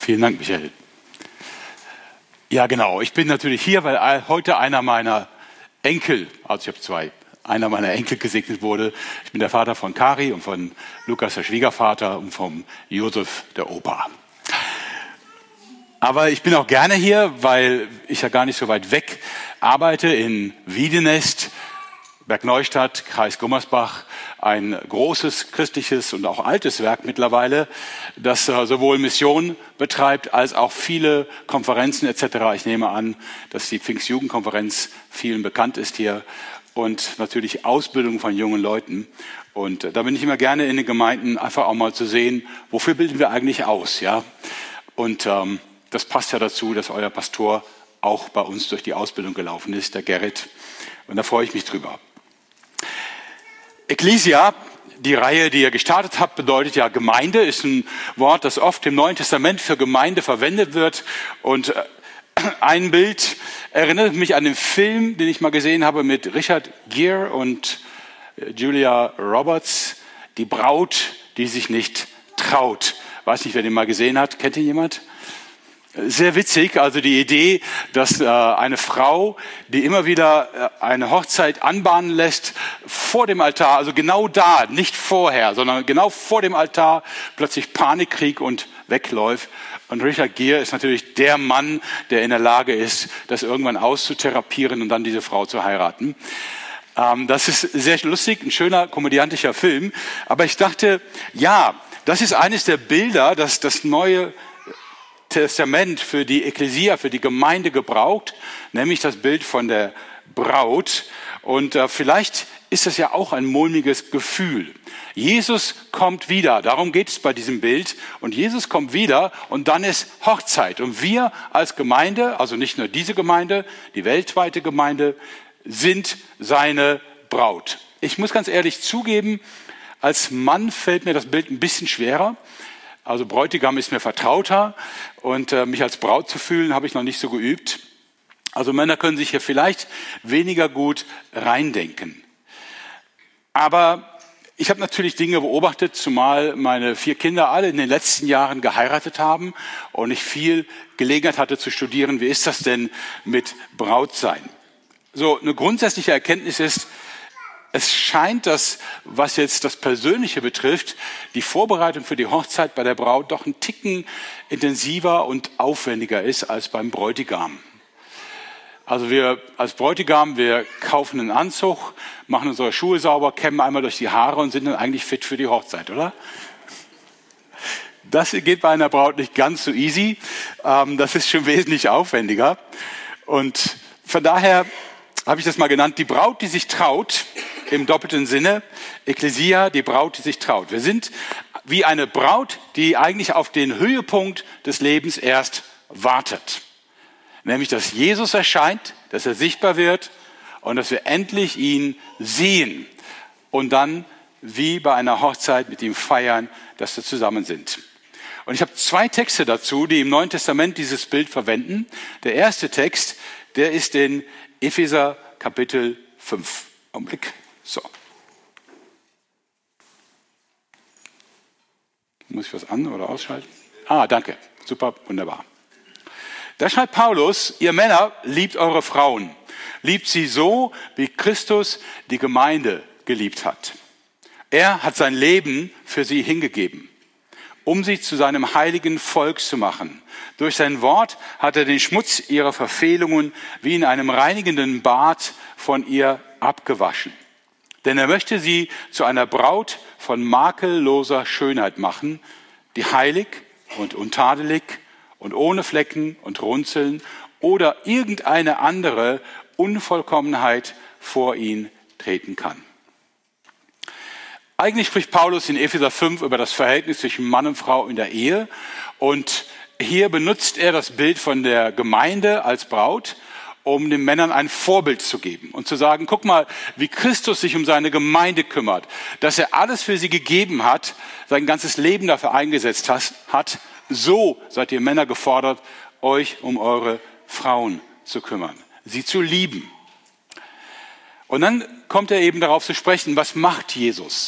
Vielen Dank, Michael. Ja, genau. Ich bin natürlich hier, weil heute einer meiner Enkel, also ich habe zwei, einer meiner Enkel gesegnet wurde. Ich bin der Vater von Kari und von Lukas, der Schwiegervater, und vom Josef, der Opa. Aber ich bin auch gerne hier, weil ich ja gar nicht so weit weg arbeite in Wiedenest, Bergneustadt, Kreis Gummersbach, ein großes christliches und auch altes Werk mittlerweile, das sowohl Mission betreibt als auch viele Konferenzen etc. Ich nehme an, dass die Pfingstjugendkonferenz vielen bekannt ist hier und natürlich Ausbildung von jungen Leuten. Und da bin ich immer gerne in den Gemeinden, einfach auch mal zu sehen, wofür bilden wir eigentlich aus, ja? Und das passt ja dazu, dass euer Pastor auch bei uns durch die Ausbildung gelaufen ist, der Gerrit. Und da freue ich mich drüber. Ekklesia, die Reihe, die ihr gestartet habt, bedeutet ja Gemeinde, ist ein Wort, das oft im Neuen Testament für Gemeinde verwendet wird. Und ein Bild erinnert mich an den Film, den ich mal gesehen habe mit Richard Gere und Julia Roberts, die Braut, die sich nicht traut. Weiß nicht, wer den mal gesehen hat. Kennt ihn jemand? Sehr witzig, also die Idee, dass eine Frau, die immer wieder eine Hochzeit anbahnen lässt, vor dem Altar, also genau da, nicht vorher, sondern genau vor dem Altar, plötzlich Panik kriegt und wegläuft. Und Richard Gere ist natürlich der Mann, der in der Lage ist, das irgendwann auszutherapieren und dann diese Frau zu heiraten. Das ist sehr lustig, ein schöner komödiantischer Film. Aber ich dachte, ja, das ist eines der Bilder, das das Neue Testament für die Ekklesia, für die Gemeinde gebraucht, nämlich das Bild von der Braut. Und vielleicht ist das ja auch ein mulmiges Gefühl. Jesus kommt wieder, darum geht es bei diesem Bild. Und Jesus kommt wieder und dann ist Hochzeit. Und wir als Gemeinde, also nicht nur diese Gemeinde, die weltweite Gemeinde, sind seine Braut. Ich muss ganz ehrlich zugeben, als Mann fällt mir das Bild ein bisschen schwerer. Also Bräutigam ist mir vertrauter und mich als Braut zu fühlen, habe ich noch nicht so geübt. Also Männer können sich hier vielleicht weniger gut reindenken. Aber ich habe natürlich Dinge beobachtet, zumal meine 4 Kinder alle in den letzten Jahren geheiratet haben und ich viel Gelegenheit hatte zu studieren, wie ist das denn mit Brautsein? So, eine grundsätzliche Erkenntnis ist, es scheint, dass, was jetzt das Persönliche betrifft, die Vorbereitung für die Hochzeit bei der Braut doch ein Ticken intensiver und aufwendiger ist als beim Bräutigam. Also wir als Bräutigam, wir kaufen einen Anzug, machen unsere Schuhe sauber, kämmen einmal durch die Haare und sind dann eigentlich fit für die Hochzeit, oder? Das geht bei einer Braut nicht ganz so easy. Das ist schon wesentlich aufwendiger. Und von daher habe ich das mal genannt, die Braut, die sich traut, im doppelten Sinne, Ekklesia, die Braut, die sich traut. Wir sind wie eine Braut, die eigentlich auf den Höhepunkt des Lebens erst wartet. Nämlich, dass Jesus erscheint, dass er sichtbar wird und dass wir endlich ihn sehen. Und dann, wie bei einer Hochzeit, mit ihm feiern, dass wir zusammen sind. Und ich habe 2 Texte dazu, die im Neuen Testament dieses Bild verwenden. Der erste Text, der ist in Epheser Kapitel 5. Augenblick. So. Muss ich was an- oder ausschalten? Danke. Super, wunderbar. Da schreibt Paulus, ihr Männer, liebt eure Frauen. Liebt sie so, wie Christus die Gemeinde geliebt hat. Er hat sein Leben für sie hingegeben, um sie zu seinem heiligen Volk zu machen. Durch sein Wort hat er den Schmutz ihrer Verfehlungen wie in einem reinigenden Bad von ihr abgewaschen. Denn er möchte sie zu einer Braut von makelloser Schönheit machen, die heilig und untadelig und ohne Flecken und Runzeln oder irgendeine andere Unvollkommenheit vor ihn treten kann. Eigentlich spricht Paulus in Epheser 5 über das Verhältnis zwischen Mann und Frau in der Ehe. Und hier benutzt er das Bild von der Gemeinde als Braut, um den Männern ein Vorbild zu geben und zu sagen, guck mal, wie Christus sich um seine Gemeinde kümmert, dass er alles für sie gegeben hat, sein ganzes Leben dafür eingesetzt hat. So seid ihr Männer gefordert, euch um eure Frauen zu kümmern, sie zu lieben. Und dann kommt er eben darauf zu sprechen, was macht Jesus?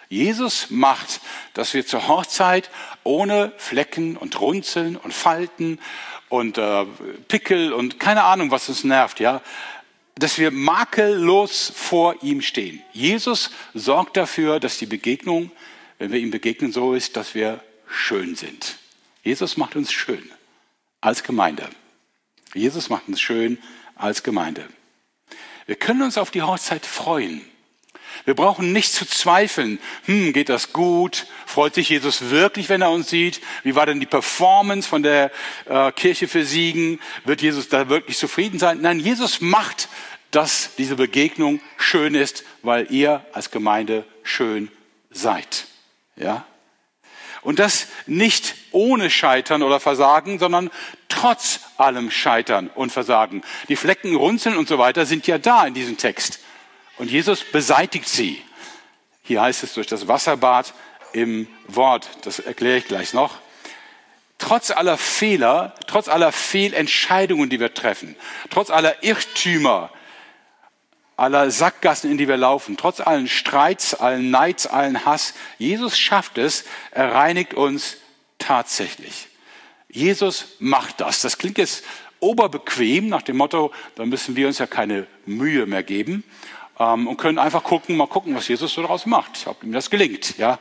Jesus macht, dass wir zur Hochzeit ohne Flecken und Runzeln und Falten und Pickel und keine Ahnung, was uns nervt, ja, dass wir makellos vor ihm stehen. Jesus sorgt dafür, dass die Begegnung, wenn wir ihm begegnen, so ist, dass wir schön sind. Jesus macht uns schön als Gemeinde. Jesus macht uns schön als Gemeinde. Wir können uns auf die Hochzeit freuen. Wir brauchen nicht zu zweifeln, geht das gut? Freut sich Jesus wirklich, wenn er uns sieht? Wie war denn die Performance von der Kirche für Siegen? Wird Jesus da wirklich zufrieden sein? Nein, Jesus macht, dass diese Begegnung schön ist, weil ihr als Gemeinde schön seid. Ja? Und das nicht ohne Scheitern oder Versagen, sondern trotz allem Scheitern und Versagen. Die Flecken, Runzeln und so weiter sind ja da in diesem Text. Und Jesus beseitigt sie. Hier heißt es durch das Wasserbad im Wort. Das erkläre ich gleich noch. Trotz aller Fehler, trotz aller Fehlentscheidungen, die wir treffen, trotz aller Irrtümer, aller Sackgassen, in die wir laufen, trotz allen Streits, allen Neids, allen Hass, Jesus schafft es, er reinigt uns tatsächlich. Jesus macht das. Das klingt jetzt oberbequem nach dem Motto, da müssen wir uns ja keine Mühe mehr geben. Und können einfach mal gucken, was Jesus so daraus macht, ob ihm das gelingt. Ja?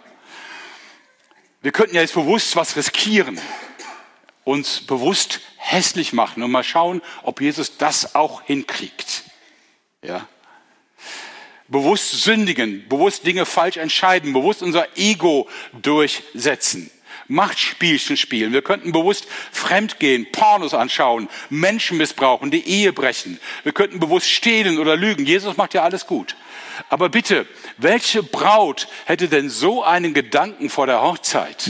Wir könnten ja jetzt bewusst was riskieren, uns bewusst hässlich machen und mal schauen, ob Jesus das auch hinkriegt. Ja? Bewusst sündigen, bewusst Dinge falsch entscheiden, bewusst unser Ego durchsetzen. Machtspielchen spielen. Wir könnten bewusst fremdgehen, Pornos anschauen, Menschen missbrauchen, die Ehe brechen. Wir könnten bewusst stehlen oder lügen. Jesus macht ja alles gut. Aber bitte, welche Braut hätte denn so einen Gedanken vor der Hochzeit?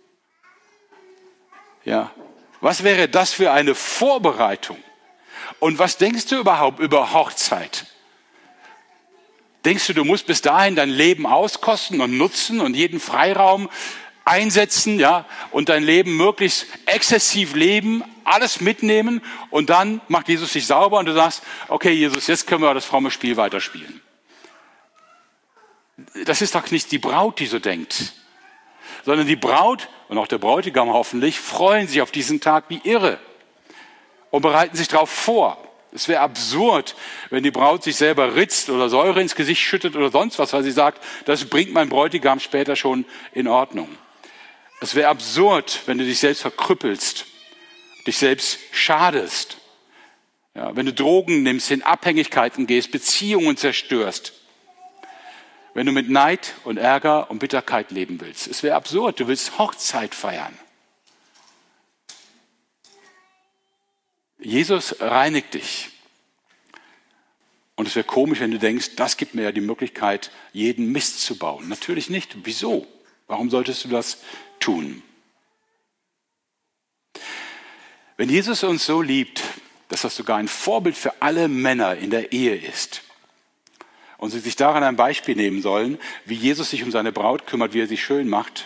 Ja, was wäre das für eine Vorbereitung? Und was denkst du überhaupt über Hochzeit? Denkst du, du musst bis dahin dein Leben auskosten und nutzen und jeden Freiraum einsetzen, ja, und dein Leben möglichst exzessiv leben, alles mitnehmen und dann macht Jesus dich sauber und du sagst, okay, Jesus, jetzt können wir das fromme Spiel weiterspielen. Das ist doch nicht die Braut, die so denkt, sondern die Braut und auch der Bräutigam hoffentlich freuen sich auf diesen Tag wie irre und bereiten sich darauf vor. Es wäre absurd, wenn die Braut sich selber ritzt oder Säure ins Gesicht schüttet oder sonst was, weil sie sagt, das bringt mein Bräutigam später schon in Ordnung. Es wäre absurd, wenn du dich selbst verkrüppelst, dich selbst schadest. Ja, wenn du Drogen nimmst, in Abhängigkeiten gehst, Beziehungen zerstörst. Wenn du mit Neid und Ärger und Bitterkeit leben willst. Es wäre absurd, du willst Hochzeit feiern. Jesus reinigt dich. Und es wäre komisch, wenn du denkst, das gibt mir ja die Möglichkeit, jeden Mist zu bauen. Natürlich nicht. Wieso? Warum solltest du das tun? Wenn Jesus uns so liebt, dass das sogar ein Vorbild für alle Männer in der Ehe ist und sie sich daran ein Beispiel nehmen sollen, wie Jesus sich um seine Braut kümmert, wie er sie schön macht.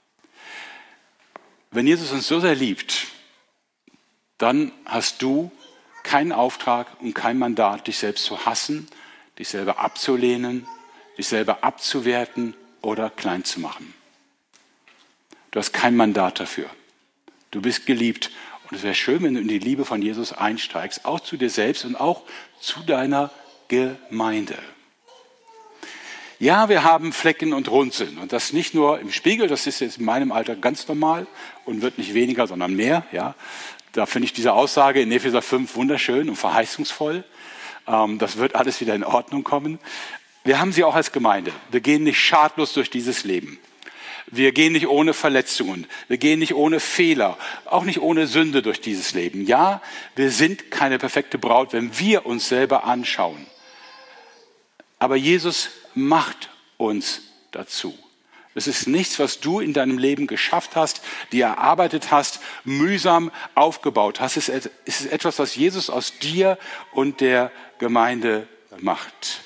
Wenn Jesus uns so sehr liebt, dann hast du keinen Auftrag und kein Mandat, dich selbst zu hassen, dich selber abzulehnen, dich selber abzuwerten oder klein zu machen. Du hast kein Mandat dafür. Du bist geliebt und es wäre schön, wenn du in die Liebe von Jesus einsteigst, auch zu dir selbst und auch zu deiner Gemeinde. Ja, wir haben Flecken und Runzeln und das nicht nur im Spiegel, das ist jetzt in meinem Alter ganz normal und wird nicht weniger, sondern mehr. Ja, da finde ich diese Aussage in Epheser 5 wunderschön und verheißungsvoll. Das wird alles wieder in Ordnung kommen. Wir haben sie auch als Gemeinde. Wir gehen nicht schadlos durch dieses Leben. Wir gehen nicht ohne Verletzungen. Wir gehen nicht ohne Fehler, auch nicht ohne Sünde durch dieses Leben. Ja, wir sind keine perfekte Braut, wenn wir uns selber anschauen. Aber Jesus macht uns dazu. Es ist nichts, was du in deinem Leben geschafft hast, dir erarbeitet hast, mühsam aufgebaut hast. Es ist etwas, was Jesus aus dir und der Gemeinde macht.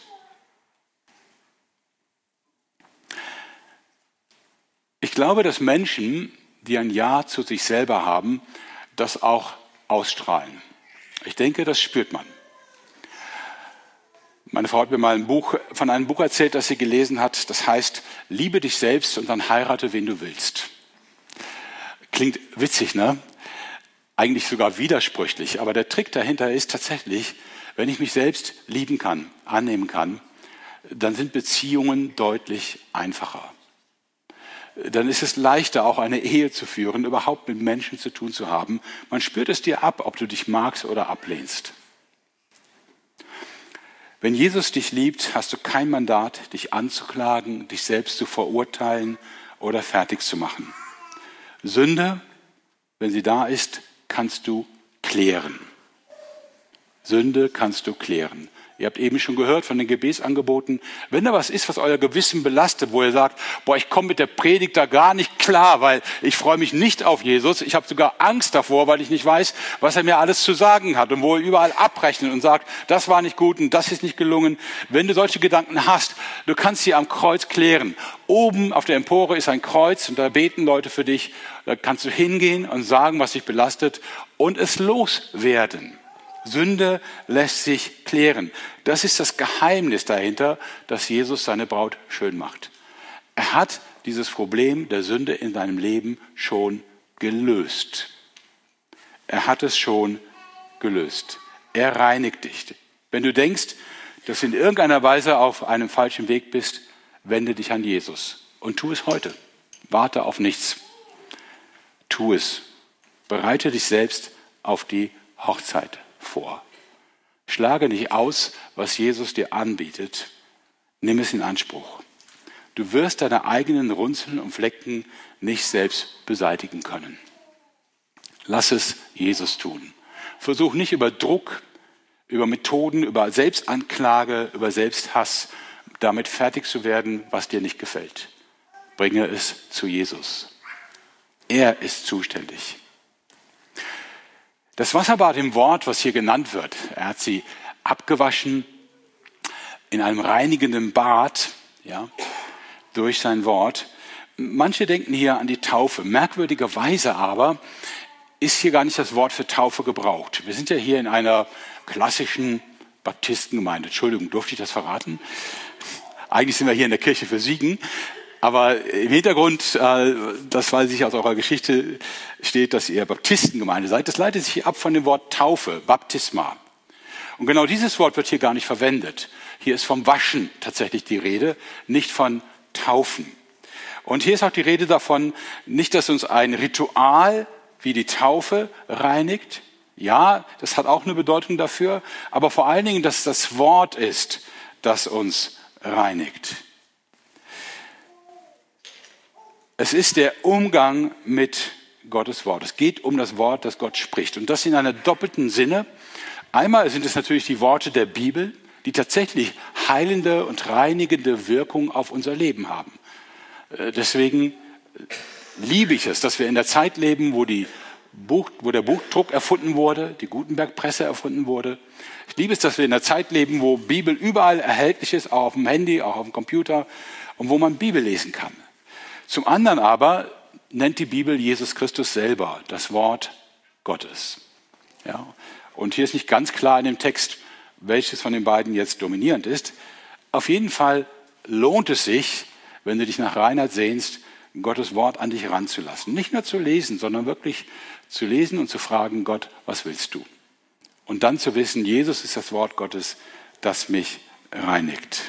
Ich glaube, dass Menschen, die ein Ja zu sich selber haben, das auch ausstrahlen. Ich denke, das spürt man. Meine Frau hat mir mal von einem Buch erzählt, das sie gelesen hat. Das heißt, liebe dich selbst und dann heirate, wen du willst. Klingt witzig, ne? Eigentlich sogar widersprüchlich. Aber der Trick dahinter ist tatsächlich, wenn ich mich selbst lieben kann, annehmen kann, dann sind Beziehungen deutlich einfacher. Dann ist es leichter, auch eine Ehe zu führen, überhaupt mit Menschen zu tun zu haben. Man spürt es dir ab, ob du dich magst oder ablehnst. Wenn Jesus dich liebt, hast du kein Mandat, dich anzuklagen, dich selbst zu verurteilen oder fertig zu machen. Sünde, wenn sie da ist, kannst du klären. Sünde kannst du klären. Ihr habt eben schon gehört von den Gebetsangeboten. Wenn da was ist, was euer Gewissen belastet, wo ihr sagt, ich komme mit der Predigt da gar nicht klar, weil ich freue mich nicht auf Jesus. Ich habe sogar Angst davor, weil ich nicht weiß, was er mir alles zu sagen hat. Und wo ihr überall abrechnet und sagt, das war nicht gut und das ist nicht gelungen. Wenn du solche Gedanken hast, du kannst sie am Kreuz klären. Oben auf der Empore ist ein Kreuz und da beten Leute für dich. Da kannst du hingehen und sagen, was dich belastet und es loswerden. Sünde lässt sich klären. Das ist das Geheimnis dahinter, dass Jesus seine Braut schön macht. Er hat dieses Problem der Sünde in seinem Leben schon gelöst. Er hat es schon gelöst. Er reinigt dich. Wenn du denkst, dass du in irgendeiner Weise auf einem falschen Weg bist, wende dich an Jesus und tu es heute. Warte auf nichts. Tu es. Bereite dich selbst auf die Hochzeit vor. Schlage nicht aus, was Jesus dir anbietet. Nimm es in Anspruch. Du wirst deine eigenen Runzeln und Flecken nicht selbst beseitigen können. Lass es Jesus tun. Versuch nicht über Druck, über Methoden, über Selbstanklage, über Selbsthass damit fertig zu werden, was dir nicht gefällt. Bringe es zu Jesus. Er ist zuständig. Das Wasserbad im Wort, was hier genannt wird, er hat sie abgewaschen in einem reinigenden Bad, durch sein Wort. Manche denken hier an die Taufe. Merkwürdigerweise aber ist hier gar nicht das Wort für Taufe gebraucht. Wir sind ja hier in einer klassischen Baptistengemeinde. Entschuldigung, durfte ich das verraten? Eigentlich sind wir hier in der Kirche für Siegen. Aber im Hintergrund, das weiß ich aus eurer Geschichte, steht, dass ihr Baptistengemeinde seid. Das leitet sich ab von dem Wort Taufe, Baptisma. Und genau dieses Wort wird hier gar nicht verwendet. Hier ist vom Waschen tatsächlich die Rede, nicht von Taufen. Und hier ist auch die Rede davon, nicht, dass uns ein Ritual wie die Taufe reinigt. Ja, das hat auch eine Bedeutung dafür. Aber vor allen Dingen, dass das Wort ist, das uns reinigt. Es ist der Umgang mit Gottes Wort. Es geht um das Wort, das Gott spricht. Und das in einem doppelten Sinne. Einmal sind es natürlich die Worte der Bibel, die tatsächlich heilende und reinigende Wirkung auf unser Leben haben. Deswegen liebe ich es, dass wir in der Zeit leben, wo der Buchdruck erfunden wurde, die Gutenberg-Presse erfunden wurde. Ich liebe es, dass wir in der Zeit leben, wo Bibel überall erhältlich ist, auch auf dem Handy, auch auf dem Computer und wo man Bibel lesen kann. Zum anderen aber nennt die Bibel Jesus Christus selber das Wort Gottes. Ja, und hier ist nicht ganz klar in dem Text, welches von den beiden jetzt dominierend ist. Auf jeden Fall lohnt es sich, wenn du dich nach Reinheit sehnst, Gottes Wort an dich ranzulassen. Nicht nur zu lesen, sondern wirklich zu lesen und zu fragen, Gott, was willst du? Und dann zu wissen, Jesus ist das Wort Gottes, das mich reinigt.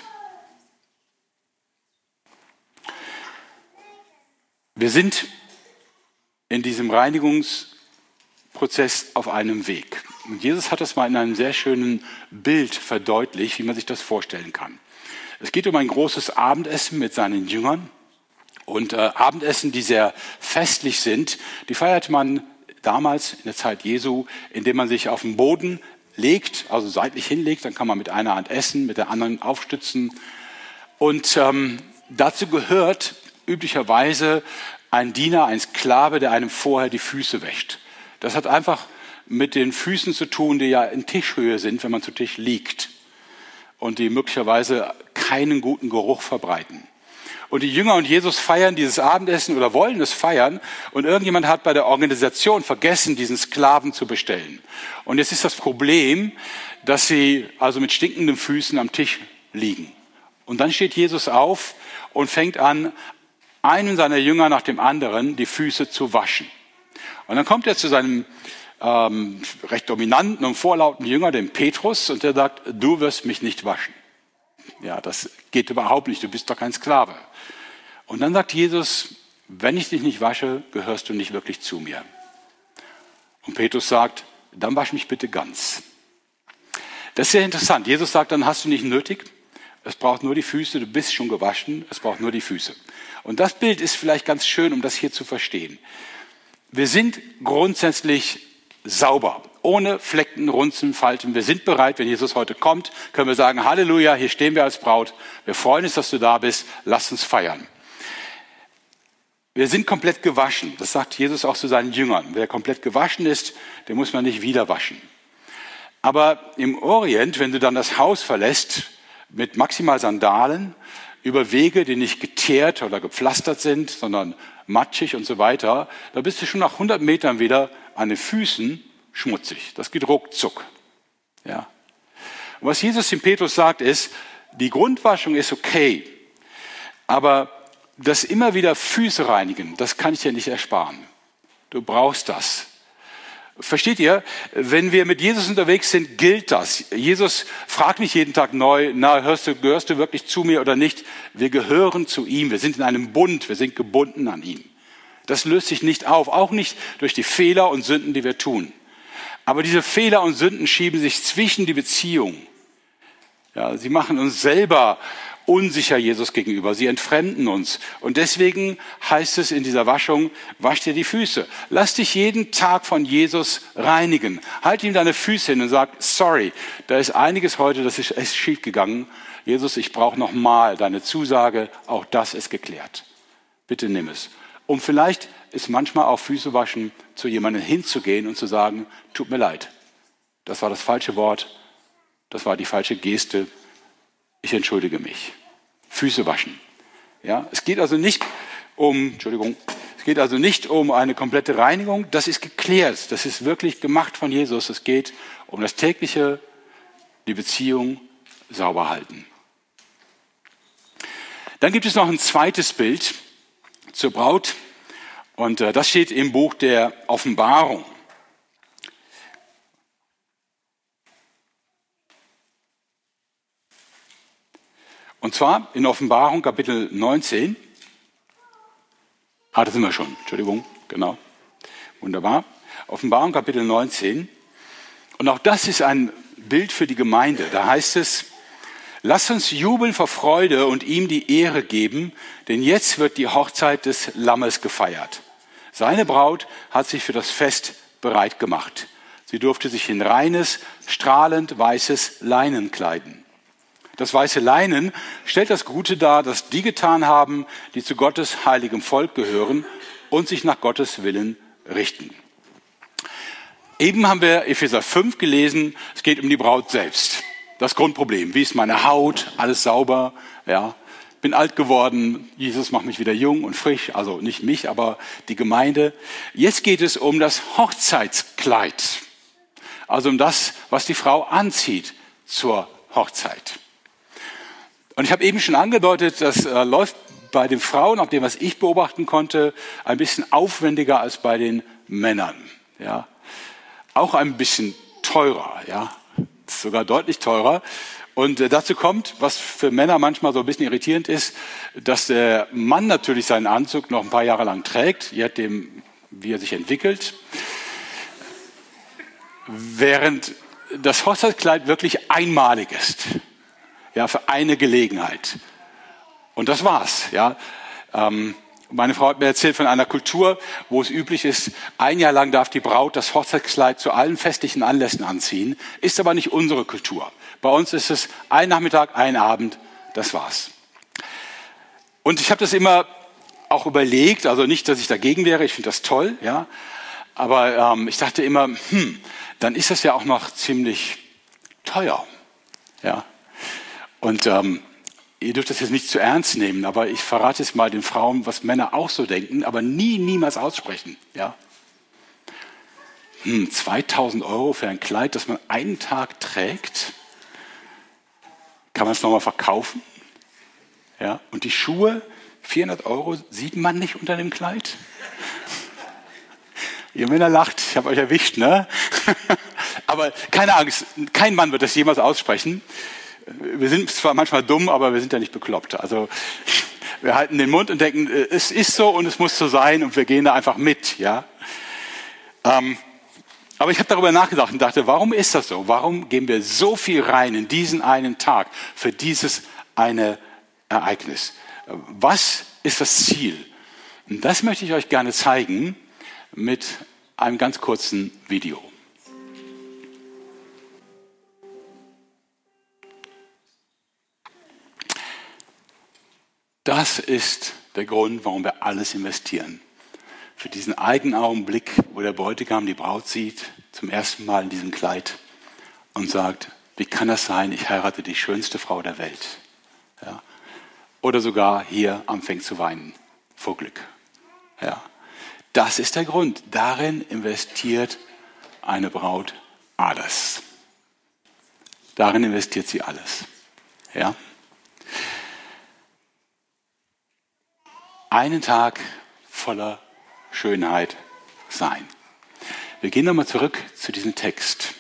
Wir sind in diesem Reinigungsprozess auf einem Weg. Und Jesus hat das mal in einem sehr schönen Bild verdeutlicht, wie man sich das vorstellen kann. Es geht um ein großes Abendessen mit seinen Jüngern. Und Abendessen, die sehr festlich sind, die feiert man damals in der Zeit Jesu, indem man sich auf den Boden legt, also seitlich hinlegt. Dann kann man mit einer Hand essen, mit der anderen aufstützen. Und dazu gehört üblicherweise ein Diener, ein Sklave, der einem vorher die Füße wäscht. Das hat einfach mit den Füßen zu tun, die ja in Tischhöhe sind, wenn man zu Tisch liegt und die möglicherweise keinen guten Geruch verbreiten. Und die Jünger und Jesus feiern dieses Abendessen oder wollen es feiern. Und irgendjemand hat bei der Organisation vergessen, diesen Sklaven zu bestellen. Und jetzt ist das Problem, dass sie also mit stinkenden Füßen am Tisch liegen. Und dann steht Jesus auf und fängt an, einen seiner Jünger nach dem anderen die Füße zu waschen. Und dann kommt er zu seinem recht dominanten und vorlauten Jünger, dem Petrus, und der sagt, du wirst mich nicht waschen. Ja, das geht überhaupt nicht, du bist doch kein Sklave. Und dann sagt Jesus, wenn ich dich nicht wasche, gehörst du nicht wirklich zu mir. Und Petrus sagt, dann wasch mich bitte ganz. Das ist sehr interessant. Jesus sagt, dann hast du nicht nötig. Es braucht nur die Füße, du bist schon gewaschen, es braucht nur die Füße. Und das Bild ist vielleicht ganz schön, um das hier zu verstehen. Wir sind grundsätzlich sauber, ohne Flecken, Runzeln, Falten. Wir sind bereit, wenn Jesus heute kommt, können wir sagen, Halleluja, hier stehen wir als Braut. Wir freuen uns, dass du da bist, lass uns feiern. Wir sind komplett gewaschen, das sagt Jesus auch zu seinen Jüngern. Wer komplett gewaschen ist, den muss man nicht wieder waschen. Aber im Orient, wenn du dann das Haus verlässt, mit maximal Sandalen, über Wege, die nicht geteert oder gepflastert sind, sondern matschig und so weiter, da bist du schon nach 100 Metern wieder an den Füßen schmutzig. Das geht ruckzuck. Ja. Und was Jesus dem Petrus sagt ist, die Grundwaschung ist okay, aber das immer wieder Füße reinigen, das kann ich dir nicht ersparen. Du brauchst das. Versteht ihr? Wenn wir mit Jesus unterwegs sind, gilt das. Jesus fragt nicht jeden Tag neu, gehörst du wirklich zu mir oder nicht? Wir gehören zu ihm. Wir sind in einem Bund. Wir sind gebunden an ihn. Das löst sich nicht auf. Auch nicht durch die Fehler und Sünden, die wir tun. Aber diese Fehler und Sünden schieben sich zwischen die Beziehung. Ja, sie machen uns selber unsicher Jesus gegenüber. Sie entfremden uns. Und deswegen heißt es in dieser Waschung, wasch dir die Füße. Lass dich jeden Tag von Jesus reinigen. Halt ihm deine Füße hin und sag, sorry, da ist einiges heute, das ist schief gegangen. Jesus, ich brauche nochmal deine Zusage. Auch das ist geklärt. Bitte nimm es. Und vielleicht ist manchmal auch Füße waschen, zu jemandem hinzugehen und zu sagen, tut mir leid. Das war das falsche Wort. Das war die falsche Geste. Ich entschuldige mich. Füße waschen. Ja, es geht also nicht um eine komplette Reinigung. Das ist geklärt. Das ist wirklich gemacht von Jesus. Es geht um das tägliche, die Beziehung sauber halten. Dann gibt es noch ein zweites Bild zur Braut. Und das steht im Buch der Offenbarung. Und zwar in Offenbarung Kapitel 19. Das sind wir schon. Entschuldigung, genau. Wunderbar. Offenbarung Kapitel 19. Und auch das ist ein Bild für die Gemeinde. Da heißt es, lasst uns jubeln vor Freude und ihm die Ehre geben, denn jetzt wird die Hochzeit des Lammes gefeiert. Seine Braut hat sich für das Fest bereit gemacht. Sie durfte sich in reines, strahlend weißes Leinen kleiden. Das weiße Leinen stellt das Gute dar, das die getan haben, die zu Gottes heiligem Volk gehören und sich nach Gottes Willen richten. Eben haben wir Epheser 5 gelesen, es geht um die Braut selbst. Das Grundproblem, wie ist meine Haut, alles sauber, ja. Bin alt geworden, Jesus macht mich wieder jung und frisch, also nicht mich, aber die Gemeinde. Jetzt geht es um das Hochzeitskleid, also um das, was die Frau anzieht zur Hochzeit. Und ich habe eben schon angedeutet, das läuft bei den Frauen, nach dem, was ich beobachten konnte, ein bisschen aufwendiger als bei den Männern. Ja. Auch ein bisschen teurer, ja, sogar deutlich teurer. Und dazu kommt, was für Männer manchmal so ein bisschen irritierend ist, dass der Mann natürlich seinen Anzug noch ein paar Jahre lang trägt, je nachdem, wie er sich entwickelt, während das Hochzeitskleid wirklich einmalig ist. Ja, für eine Gelegenheit. Und das war's, ja. Meine Frau hat mir erzählt von einer Kultur, wo es üblich ist, ein Jahr lang darf die Braut das Hochzeitskleid zu allen festlichen Anlässen anziehen, ist aber nicht unsere Kultur. Bei uns ist es ein Nachmittag, ein Abend, das war's. Und ich habe das immer auch überlegt, also nicht, dass ich dagegen wäre, ich finde das toll, ja, aber ich dachte immer, dann ist das ja auch noch ziemlich teuer, ja. Und ihr dürft das jetzt nicht zu ernst nehmen, aber ich verrate es mal den Frauen, was Männer auch so denken, aber niemals aussprechen. Ja? 2.000 € für ein Kleid, das man einen Tag trägt, kann man es nochmal verkaufen? Ja? Und die Schuhe, 400 € sieht man nicht unter dem Kleid? Ihr Männer lacht, ich habe euch erwischt, ne? Aber keine Angst, kein Mann wird das jemals aussprechen. Wir sind zwar manchmal dumm, aber wir sind ja nicht bekloppt. Also wir halten den Mund und denken, es ist so und es muss so sein und wir gehen da einfach mit. Ja? Aber ich habe darüber nachgedacht und dachte, warum ist das so? Warum geben wir so viel rein in diesen einen Tag für dieses eine Ereignis? Was ist das Ziel? Und das möchte ich euch gerne zeigen mit einem ganz kurzen Video. Das ist der Grund, warum wir alles investieren. Für diesen eigenen Augenblick, wo der Bräutigam die Braut sieht, zum ersten Mal in diesem Kleid und sagt, wie kann das sein, ich heirate die schönste Frau der Welt. Ja. Oder sogar hier anfängt zu weinen vor Glück. Ja. Das ist der Grund. Darin investiert eine Braut alles. Darin investiert sie alles. Ja. Einen Tag voller Schönheit sein. Wir gehen nochmal zurück zu diesem Text.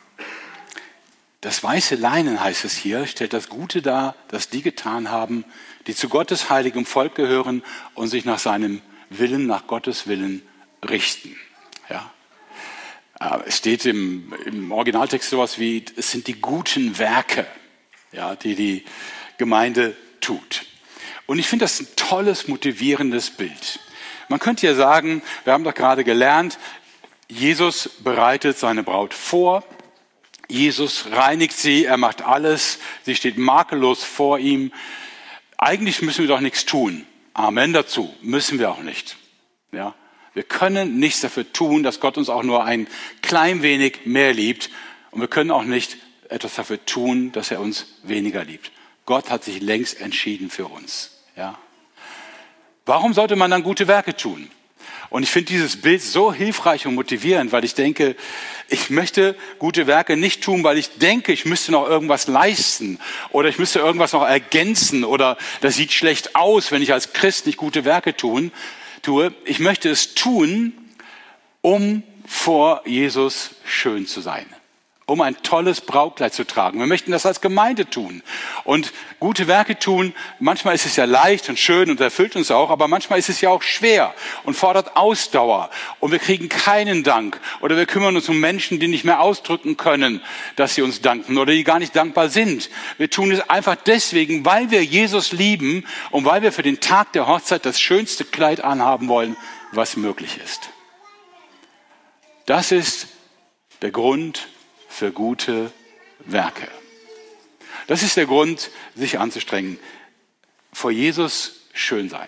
Das weiße Leinen, heißt es hier, stellt das Gute dar, das die getan haben, die zu Gottes heiligem Volk gehören und sich nach seinem Willen, nach Gottes Willen richten. Ja. Es steht im Originaltext sowas wie, es sind die guten Werke, ja, die die Gemeinde tut. Und ich finde das ein tolles, motivierendes Bild. Man könnte ja sagen, wir haben doch gerade gelernt, Jesus bereitet seine Braut vor, Jesus reinigt sie, er macht alles, sie steht makellos vor ihm. Eigentlich müssen wir doch nichts tun. Amen dazu, müssen wir auch nicht. Ja? Wir können nichts dafür tun, dass Gott uns auch nur ein klein wenig mehr liebt. Und wir können auch nicht etwas dafür tun, dass er uns weniger liebt. Gott hat sich längst entschieden für uns. Ja? Warum sollte man dann gute Werke tun? Und ich finde dieses Bild so hilfreich und motivierend, weil ich denke, ich möchte gute Werke nicht tun, weil ich denke, ich müsste noch irgendwas leisten oder ich müsste irgendwas noch ergänzen oder das sieht schlecht aus, wenn ich als Christ nicht gute Werke tue. Ich möchte es tun, um vor Jesus schön zu sein. Um ein tolles Brautkleid zu tragen. Wir möchten das als Gemeinde tun. Und gute Werke tun, manchmal ist es ja leicht und schön und erfüllt uns auch, aber manchmal ist es ja auch schwer und fordert Ausdauer. Und wir kriegen keinen Dank. Oder wir kümmern uns um Menschen, die nicht mehr ausdrücken können, dass sie uns danken oder die gar nicht dankbar sind. Wir tun es einfach deswegen, weil wir Jesus lieben und weil wir für den Tag der Hochzeit das schönste Kleid anhaben wollen, was möglich ist. Das ist der Grund für gute Werke. Das ist der Grund, sich anzustrengen. Vor Jesus schön sein.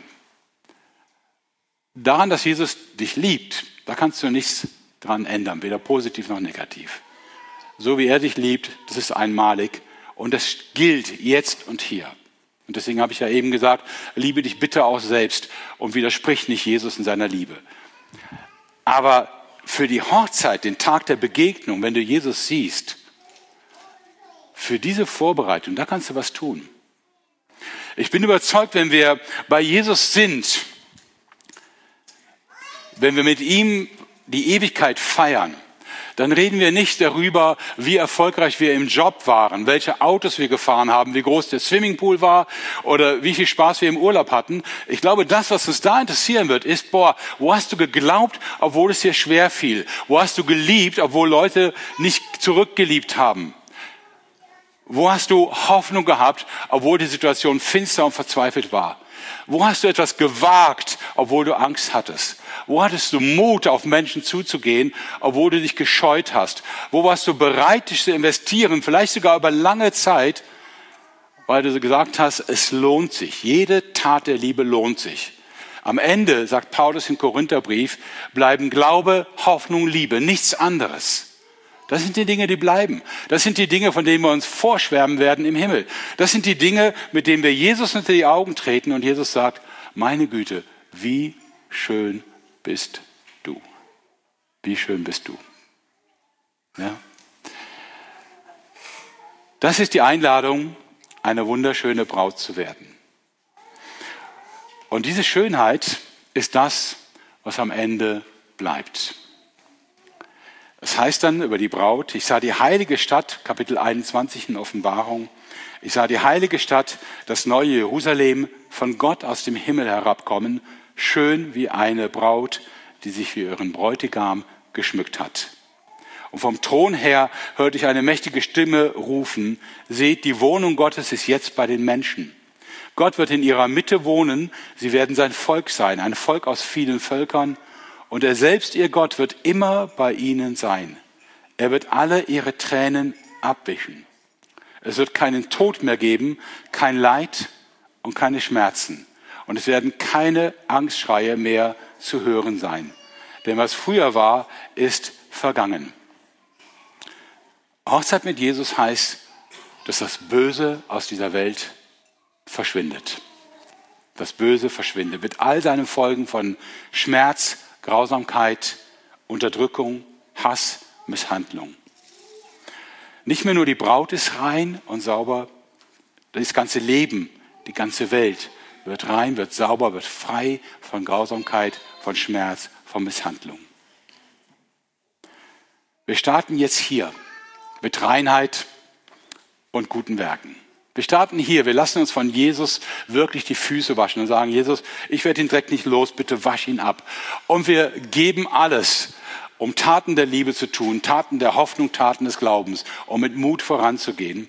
Daran, dass Jesus dich liebt, da kannst du nichts dran ändern, weder positiv noch negativ. So wie er dich liebt, das ist einmalig und das gilt jetzt und hier. Und deswegen habe ich ja eben gesagt, liebe dich bitte auch selbst und widersprich nicht Jesus in seiner Liebe. Aber für die Hochzeit, den Tag der Begegnung, wenn du Jesus siehst, für diese Vorbereitung, da kannst du was tun. Ich bin überzeugt, wenn wir bei Jesus sind, wenn wir mit ihm die Ewigkeit feiern, dann reden wir nicht darüber, wie erfolgreich wir im Job waren, welche Autos wir gefahren haben, wie groß der Swimmingpool war oder wie viel Spaß wir im Urlaub hatten. Ich glaube, das, was uns da interessieren wird, ist, wo hast du geglaubt, obwohl es dir schwer fiel? Wo hast du geliebt, obwohl Leute nicht zurückgeliebt haben? Wo hast du Hoffnung gehabt, obwohl die Situation finster und verzweifelt war? Wo hast du etwas gewagt, obwohl du Angst hattest? Wo hattest du Mut, auf Menschen zuzugehen, obwohl du dich gescheut hast? Wo warst du bereit, dich zu investieren, vielleicht sogar über lange Zeit, weil du gesagt hast, es lohnt sich. Jede Tat der Liebe lohnt sich. Am Ende, sagt Paulus im Korintherbrief, bleiben Glaube, Hoffnung, Liebe, nichts anderes. Das sind die Dinge, die bleiben. Das sind die Dinge, von denen wir uns vorschwärmen werden im Himmel. Das sind die Dinge, mit denen wir Jesus unter die Augen treten und Jesus sagt, meine Güte, wie schön bist du. Wie schön bist du. Ja? Das ist die Einladung, eine wunderschöne Braut zu werden. Und diese Schönheit ist das, was am Ende bleibt. Es heißt dann über die Braut, ich sah die heilige Stadt, Kapitel 21 in Offenbarung, ich sah die heilige Stadt, das neue Jerusalem, von Gott aus dem Himmel herabkommen, schön wie eine Braut, die sich für ihren Bräutigam geschmückt hat. Und vom Thron her hörte ich eine mächtige Stimme rufen, seht, die Wohnung Gottes ist jetzt bei den Menschen. Gott wird in ihrer Mitte wohnen, sie werden sein Volk sein, ein Volk aus vielen Völkern. Und er selbst, ihr Gott, wird immer bei ihnen sein. Er wird alle ihre Tränen abwischen. Es wird keinen Tod mehr geben, kein Leid und keine Schmerzen. Und es werden keine Angstschreie mehr zu hören sein. Denn was früher war, ist vergangen. Hochzeit mit Jesus heißt, dass das Böse aus dieser Welt verschwindet. Das Böse verschwindet mit all seinen Folgen von Schmerz, Grausamkeit, Unterdrückung, Hass, Misshandlung. Nicht mehr nur die Braut ist rein und sauber, das ganze Leben, die ganze Welt wird rein, wird sauber, wird frei von Grausamkeit, von Schmerz, von Misshandlung. Wir starten jetzt hier mit Reinheit und guten Werken. Wir starten hier, wir lassen uns von Jesus wirklich die Füße waschen und sagen, Jesus, ich werde den Dreck nicht los, bitte wasch ihn ab. Und wir geben alles, um Taten der Liebe zu tun, Taten der Hoffnung, Taten des Glaubens, um mit Mut voranzugehen.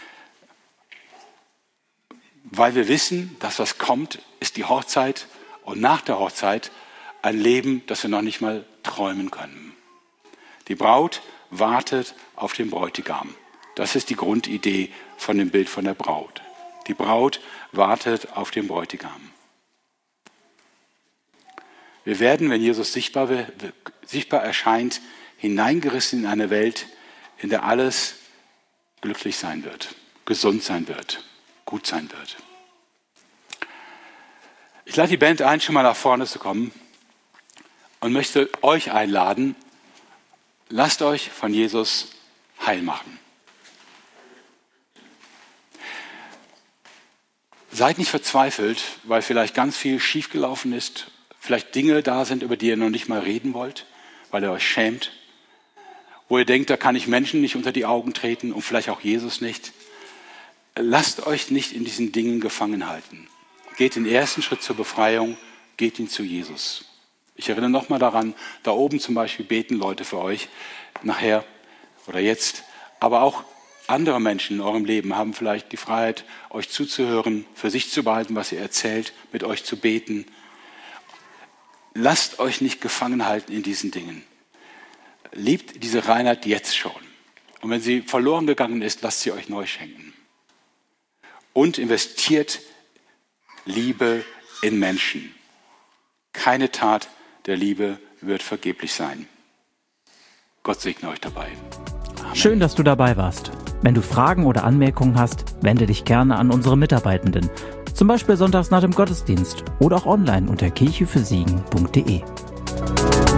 Weil wir wissen, dass was kommt, ist die Hochzeit und nach der Hochzeit ein Leben, das wir noch nicht mal träumen können. Die Braut wartet auf den Bräutigam. Das ist die Grundidee von dem Bild von der Braut. Die Braut wartet auf den Bräutigam. Wir werden, wenn Jesus sichtbar erscheint, hineingerissen in eine Welt, in der alles glücklich sein wird, gesund sein wird, gut sein wird. Ich lade die Band ein, schon mal nach vorne zu kommen und möchte euch einladen, lasst euch von Jesus heil machen. Seid nicht verzweifelt, weil vielleicht ganz viel schiefgelaufen ist, vielleicht Dinge da sind, über die ihr noch nicht mal reden wollt, weil ihr euch schämt, wo ihr denkt, da kann ich Menschen nicht unter die Augen treten und vielleicht auch Jesus nicht. Lasst euch nicht in diesen Dingen gefangen halten. Geht den ersten Schritt zur Befreiung, geht ihn zu Jesus. Ich erinnere nochmal daran, da oben zum Beispiel beten Leute für euch, nachher oder jetzt, aber auch andere Menschen in eurem Leben haben vielleicht die Freiheit, euch zuzuhören, für sich zu behalten, was ihr erzählt, mit euch zu beten. Lasst euch nicht gefangen halten in diesen Dingen. Liebt diese Reinheit jetzt schon. Und wenn sie verloren gegangen ist, lasst sie euch neu schenken. Und investiert Liebe in Menschen. Keine Tat der Liebe wird vergeblich sein. Gott segne euch dabei. Amen. Schön, dass du dabei warst. Wenn du Fragen oder Anmerkungen hast, wende dich gerne an unsere Mitarbeitenden. Zum Beispiel sonntags nach dem Gottesdienst oder auch online unter kirchefürsiegen.de.